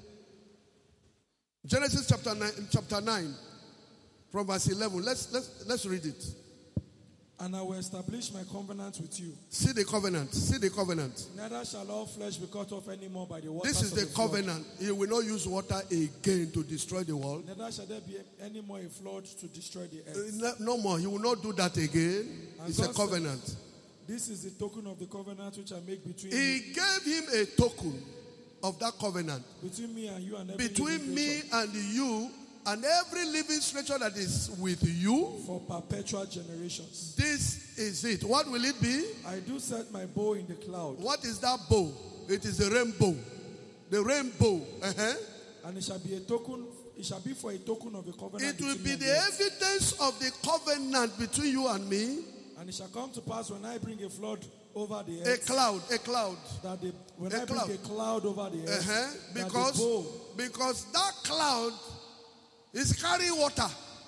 Genesis chapter nine, chapter nine from verse eleven. Let's let's let's read it. And I will establish my covenant with you. See the covenant. See the covenant. Neither shall all flesh be cut off anymore by the waters. This is the, the covenant. flood. He will not use water again to destroy the world. Neither shall there be any more a flood to destroy the earth. Uh, no more. He will not do that again. And it's God a covenant. Said, this is the token of the covenant which I make between He you. gave him a token of that covenant. Between me and you and every Between me and you and every living creature that is with you. For perpetual generations. This is it. What will it be? I do set my bow in the cloud. What is that bow? It is the rainbow. The rainbow. Uh-huh. And it shall be a token. It shall be for a token of the covenant. It will be the evidence of the covenant between you and me. And it shall come to pass when I bring a flood over the earth. A cloud, a cloud. That the, when a I cloud. bring a cloud over the earth. Uh-huh. Because, that bow, because that cloud is carrying water.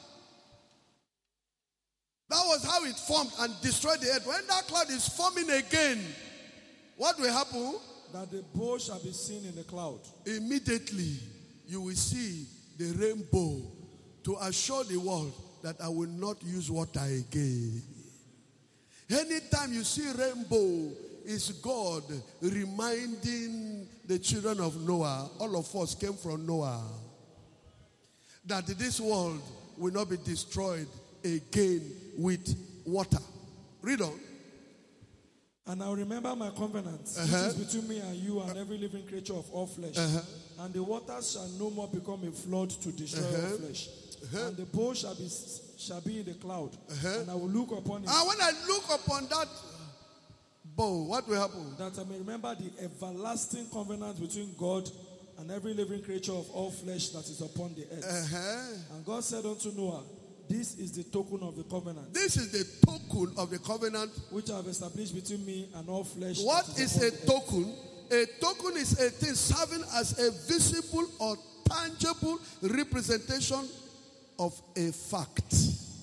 That was how it formed and destroyed the earth. When that cloud is forming again, what will happen? That the bow shall be seen in the cloud. Immediately, you will see the rainbow to assure the world that I will not use water again. Anytime you see rainbow, it's God reminding the children of Noah, all of us came from Noah, that this world will not be destroyed again with water. Read on. And I will remember my covenant, uh-huh. which is between me and you and every living creature of all flesh. Uh-huh. And the waters shall no more become a flood to destroy uh-huh. all flesh. Uh-huh. And the bow shall be shall be in the cloud. Uh-huh. And I will look upon it. And when I look upon that bow, what will happen? That I may remember the everlasting covenant between God and every living creature of all flesh that is upon the earth. Uh-huh. And God said unto Noah, this is the token of the covenant. This is the token of the covenant which I have established between me and all flesh. What is, is a token? A token is a thing serving as a visible or tangible representation of a fact.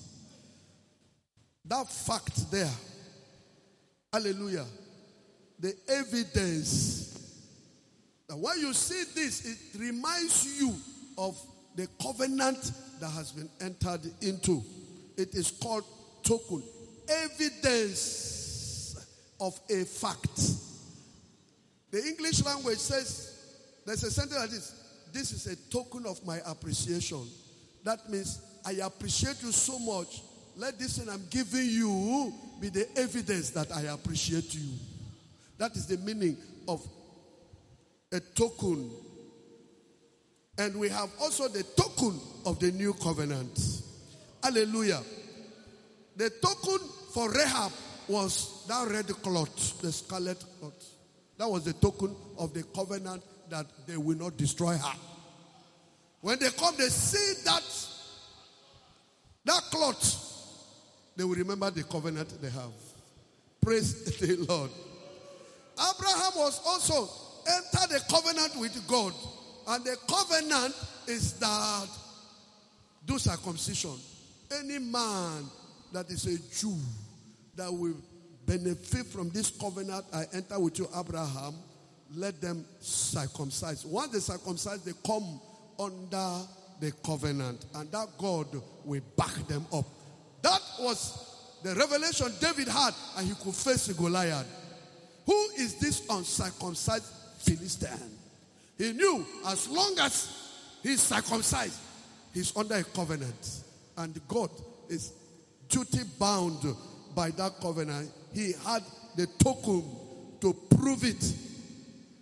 That fact there. Hallelujah. The evidence. That when you see this, it reminds you of the covenant that has been entered into. It is called token. Evidence of a fact. The English language says, there's a sentence like this. This is a token of my appreciation. That means I appreciate you so much. Let this thing I'm giving you be the evidence that I appreciate you. That is the meaning of a token. And we have also the token of the new covenant. Hallelujah. The token for Rahab was that red cloth, the scarlet cloth. That was the token of the covenant that they will not destroy her. When they come, they see that, that cloth, they will remember the covenant they have. Praise the Lord. Abraham was also entered the covenant with God. And the covenant is that do circumcision. Any man that is a Jew that will benefit from this covenant I enter with you, Abraham, let them circumcise. Once they circumcise, they come under the covenant. And that God will back them up. That was the revelation David had, and he could face Goliath. Who is this uncircumcised Philistine? He knew as long as he's circumcised, he's under a covenant. And God is duty bound by that covenant. He had the token to prove it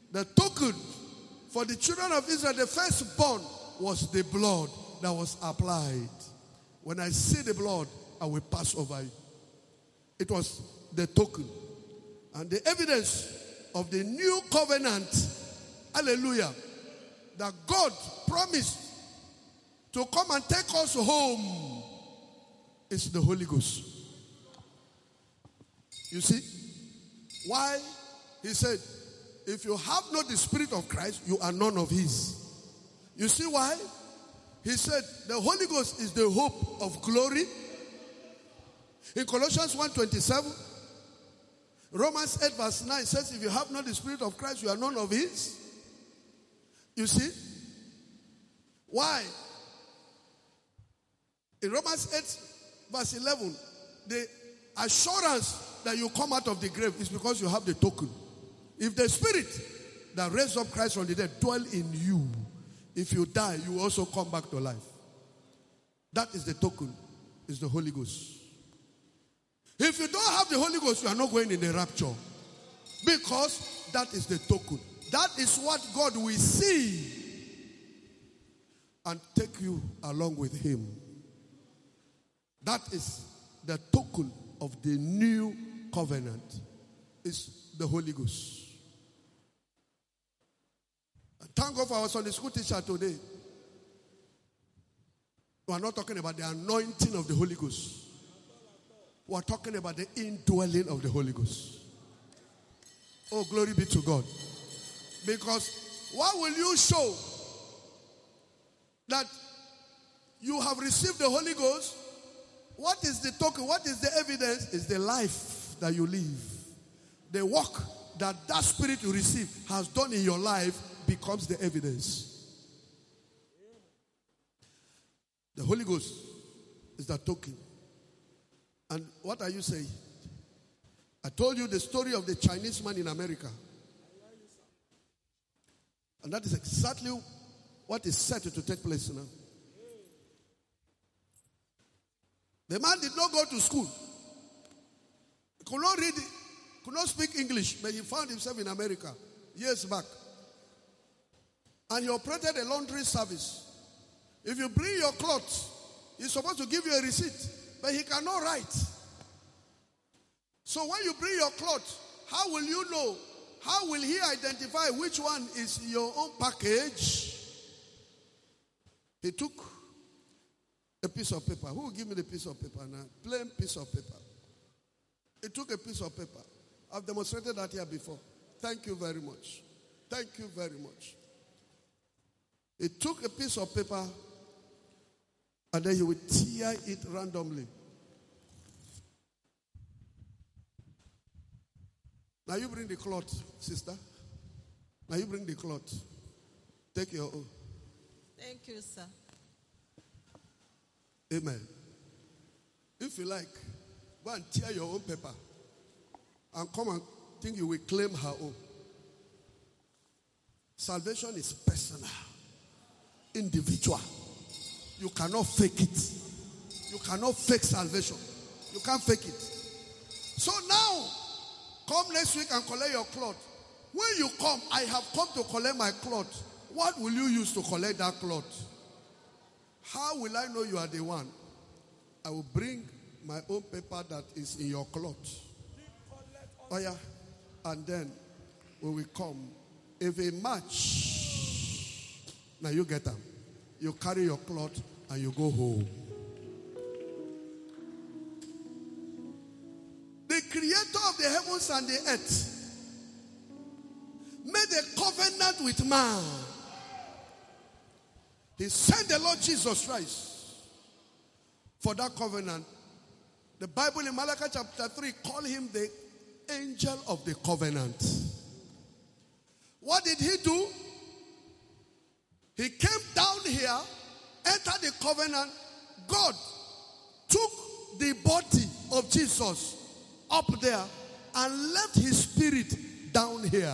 The token for the children of Israel, the firstborn, was the blood that was applied. When I see the blood, I will pass over it. It was the token. And the evidence of the new covenant, hallelujah, that God promised to come and take us home is the Holy Ghost. You see? Why? He said, if you have not the Spirit of Christ, you are none of His. You see why? He said, the Holy Ghost is the hope of glory. In Colossians one twenty-seven, Romans eight verse nine says, if you have not the Spirit of Christ, you are none of His. You see? Why? In Romans eight verse eleven, the assurance that you come out of the grave is because you have the token. If the Spirit that raised up Christ from the dead dwell in you, if you die, you also come back to life. That is the token, is the Holy Ghost. If you don't have the Holy Ghost, you are not going in the rapture. Because that is the token. That is what God will see and take you along with Him. That is the token of the new covenant. Is the Holy Ghost. And thank God for our Sunday school teacher today. We are not talking about the anointing of the Holy Ghost. We are talking about the indwelling of the Holy Ghost. Oh, glory be to God. Because what will you show that you have received the Holy Ghost? What is the token? What is the evidence? Is the life that you live. The work that that Spirit you receive has done in your life becomes the evidence. The Holy Ghost is that token. And what are you saying? I told you the story of the Chinese man in America. And that is exactly what is set to take place now. The man did not go to school. He could not read, could not speak English, but he found himself in America years back. And he operated a laundry service. If you bring your clothes, he's supposed to give you a receipt, but he cannot write. So when you bring your clothes, how will you know? How will he identify which one is your own package? He took a piece of paper. Who will give me the piece of paper now? Plain piece of paper. He took a piece of paper. I've demonstrated that here before. Thank you very much. Thank you very much. He took a piece of paper and then he would tear it randomly. Now you bring the cloth, sister. Now you bring the cloth. Take your own. Thank you, sir. Amen. If you like, go and tear your own paper and come and think you will claim her own. Salvation is personal, individual. You cannot fake it. You cannot fake salvation. You can't fake it. So now, come next week and collect your cloth. When you come, I have come to collect my cloth. What will you use to collect that cloth? How will I know you are the one? I will bring my own paper that is in your cloth. Oh yeah. And then when we come, if a match, now you get them. You carry your cloth and you go home. The creator of the heavens and the earth made a covenant with man. He sent the Lord Jesus Christ for that covenant. The Bible in Malachi chapter three call him the angel of the covenant. What did he do? He came down here, entered the covenant. God took the body of Jesus up there and left his spirit down here.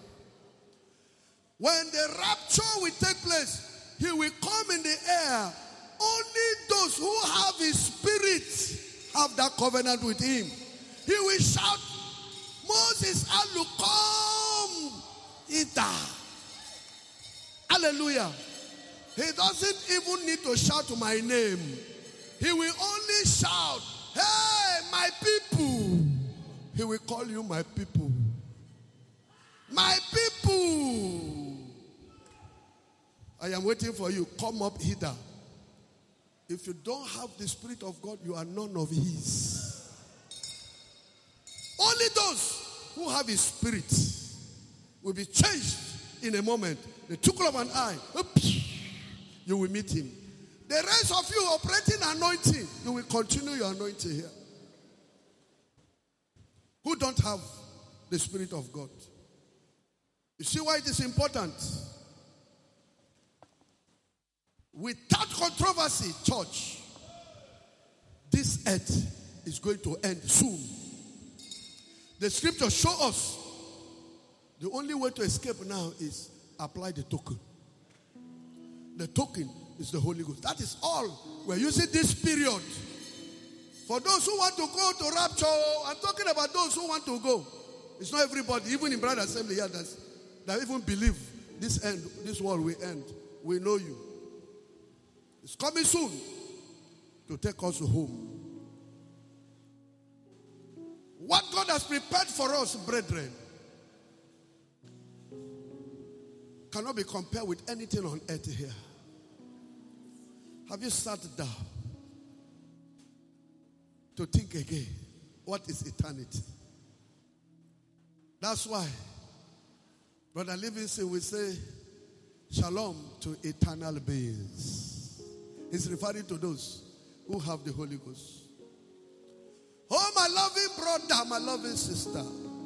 When the rapture will take place, he will come in the air. Only those who have his spirit have that covenant with him. He will shout, Moses, Alu, come. hither. Hallelujah. He doesn't even need to shout my name. He will only shout, hey, my people. He will call you my people. My people. I am waiting for you. Come up hither. If you don't have the Spirit of God, you are none of His. Only those who have His Spirit will be changed in a moment. The twinkle of an eye, you will meet Him. The rest of you operating anointing, you will continue your anointing here. Who don't have the Spirit of God? You see why it is important? Without controversy, church, this earth is going to end soon. The scriptures show us the only way to escape now is apply the token. The token is the Holy Ghost. That is all. We're using this period. For those who want to go to rapture, I'm talking about those who want to go. It's not everybody, even in Brother Assembly here, that's, that even believe this end, this world will end. We know you. It's coming soon to take us home. What God has prepared for us, brethren, cannot be compared with anything on earth here. Have you sat down to think again? What is eternity? That's why Brother Livingston will say, shalom to eternal beings. He's referring to those who have the Holy Ghost. Oh, my loving brother, my loving sister.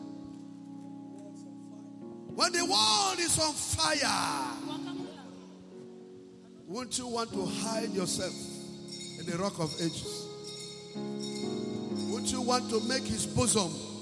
When the world is on fire, won't you want to hide yourself in the rock of ages? Won't you want to make His bosom